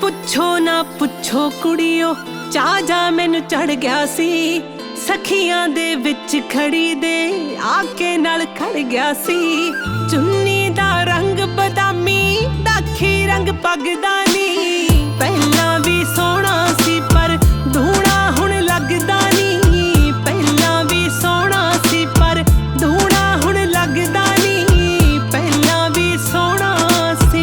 ਪੁੱਛੋ ਨਾ ਪੁੱਛੋ ਕੁੜੀਓ, ਚਾਹ ਜਾ ਮੈਨੂੰ ਚੜ ਗਿਆ ਸੀ। ਸਖੀਆਂ ਦੇ ਵਿੱਚ ਖੜੀ ਦੇ ਆ ਕੇ ਨਾਲ ਖੜ ਗਿਆ ਸੀ। ਚੁੰਨੀ ਦਾ ਰੰਗ ਬਦਾਮੀ, ਦਾਖੀ ਰੰਗ ਪੱਗ ਦਾ ਨੀ। ਪਹਿਲਾਂ ਵੀ ਸੋਹਣਾ ਸੀ ਪਰ ਧੂਣਾ ਹੁਣ ਲੱਗਦਾ ਨੀ। ਪਹਿਲਾਂ ਵੀ ਸੋਹਣਾ ਸੀ ਪਰ ਧੂਣਾ ਹੁਣ ਲੱਗਦਾ ਨੀ। ਪਹਿਲਾਂ ਵੀ ਸੋਹਣਾ ਸੀ।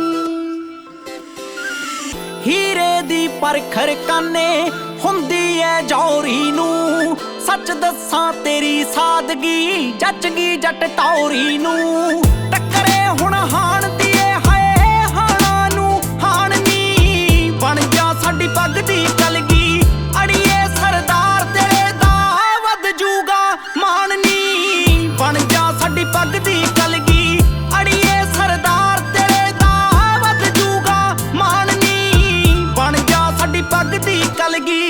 ਹੀਰੇ ਦੀ ਪਰਖਰ ਕਾਨੇ ਹੁੰਦੀ ਐ ਜੌਰੀ ਨੂੰ। ਸੱਚ ਦੱਸਾਂ ਤੇਰੀ ਸਾਦਗੀ ਜੱਜ ਗਈ ਜੱਟ ਟੌਰੀ ਨੂੰ। ਟੱਕਰੇ ਹੁਣ ਹਾਣ ਦੀਏ ਹਾਏ ਹਾਣਾ ਨੂੰ ਹਾਣ ਨੀ। ਬਣ ਜਾ ਸਾਡੀ ਪੱਗ ਦੀ ਕਲਗੀ, ਅੜੀਏ ਸਰਦਾਰ ਤੇਰੇ ਦਾ ਵੱਧ ਜੂਗਾ ਮਾਣ ਨੀ। ਬਣ ਜਾ ਸਾਡੀ ਪੱਗ ਦੀ ਕਲਗੀ, ਅੜੀਏ ਸਰਦਾਰ ਤੇਰੇ ਦਾ ਵੱਧ ਜੂਗਾ ਮਾਣ ਨੀ। ਬਣ ਜਾ ਸਾਡੀ ਪੱਗ ਦੀ ਕਲਗੀ।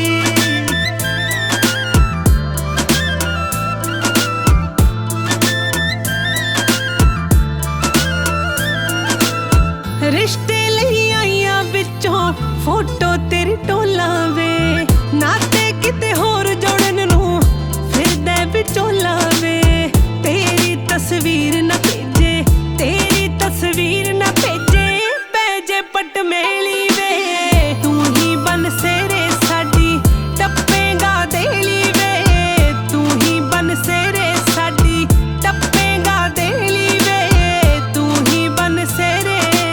ਰਿਸ਼ਤੇ ਲਈ ਆਈਆਂ ਵਿੱਚੋਂ ਫੋਟੋ ਤੇਰੀ ਟੋਲਾਂ ਵੇ। ਨਾਤੇ ਕਿਤੇ ਹੋਰ ਜੋੜਨ ਨੂੰ ਫਿਰਦਾ ਵਿਚੋਲਾ ਵੇ। ਤੇਰੀ ਤਸਵੀਰ ਨਾ ਭੇਜੇ, ਤੇਰੀ ਤਸਵੀਰ ਨਾ ਭੇਜੇ, ਪੈ ਜੇ ਪਟ ਮੇਲੀ ਵੇ। ਤੂੰ ਹੀ ਬਨ ਸੇਰੇ ਸਾਡੀ ਟੱਪੇਗਾ ਦੇਲੀ ਵੇ। ਤੂੰ ਹੀ ਬਨ ਸੇਰੇ ਸਾਡੀ ਟੱਪੇਗਾ ਦੇਲੀ ਵੇ। ਤੂੰ ਹੀ ਬਨ ਸੇਰੇ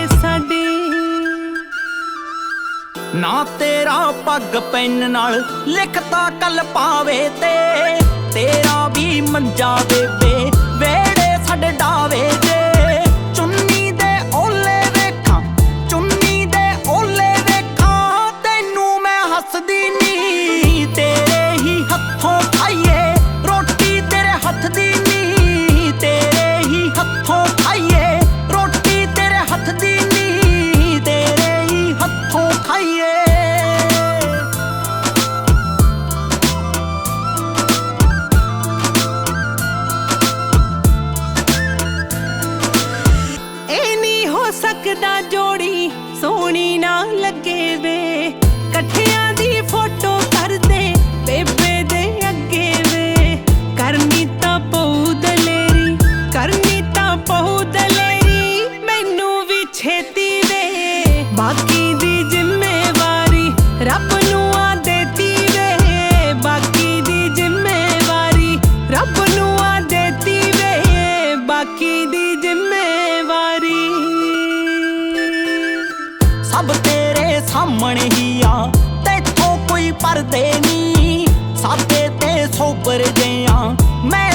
ਨਾ ਤੇਰਾ ਪੱਗ ਪੈਨ ਨਾਲ ਲਿਖਤਾ ਕੱਲ ਪਾਵੇ ਤੇ। ਤੇਰਾ ਵੀ ਮੰਜਾ ਬੇਬੇ ਵੇੜੇ ਸਾਡੇ ਡਾਵੇ ਜੇ। ਚੁੰਨੀ ਦੇ ਓਲੇ ਵੇਖਾਂ, ਚੁੰਨੀ ਦੇ ਓਲੇ ਵੇਖਾਂ, ਤੈਨੂੰ ਮੈਂ ਹੱਸਦੀ ਨੀ। ਤੇਰੇ ਹੀ ਹੱਥੋਂ ਖਾਈਏ ਰੋਟੀ ਤੇਰੇ ਹੱਥ ਦੀ ਨੀ। ਤੇਰੇ ਹੀ ਹੱਥੋਂ ਖਾਈਏ ਰੋਟੀ ਤੇਰੇ ਹੱਥ ਦੀ ਨੀ। ਤੇਰੇ ਹੀ ਹੱਥੋਂ ਖਾਈਏ। ਸਕਦਾ ਜੋੜੀ ਸੋਹਣੀ ਨਾ ਲੱਗੇ ਵੇ। ਇਕੱਠਿਆਂ ਦੀ ਫੋਟੋ ਕਰਦੇ ਬੇਬੇ ਦੇ ਅੱਗੇ ਵੇ। ਕਰਨੀ ਤਾਂ ਪਊ ਦਲੇਰੀ, ਕਰਨੀ ਤਾਂ ਪਊ ਦਲੇਰੀ, ਮੈਨੂੰ ਵੀ ਛੇਤੀ ਵੇ। ਬਾਕੀ ਦੀ ਜ਼ਿੰਮੇਵਾਰੀ ਰੱਬ ਨੂੰ ਆ ਦੇਤੀ ਵੇ। ਬਾਕੀ ਦੀ ਜ਼ਿੰਮੇਵਾਰੀ ਰੱਬ ਨੂੰ ਆ ਦੇਤੀ ਵੇ। ਬਾਕੀ ਦੀ ਜ਼ਿੰਮੇਵਾਰੀ ਸਭ ਤੇਰੇ ਸਾਹਮਣੇ ਹੀ ਆ, ਤੈਥੋਂ ਕੋਈ ਪਰਦੇ ਨੀ। ਸਾਦੇ ਤੇ ਸੋਬਰ ਜਿਆਂ ਮੈਂ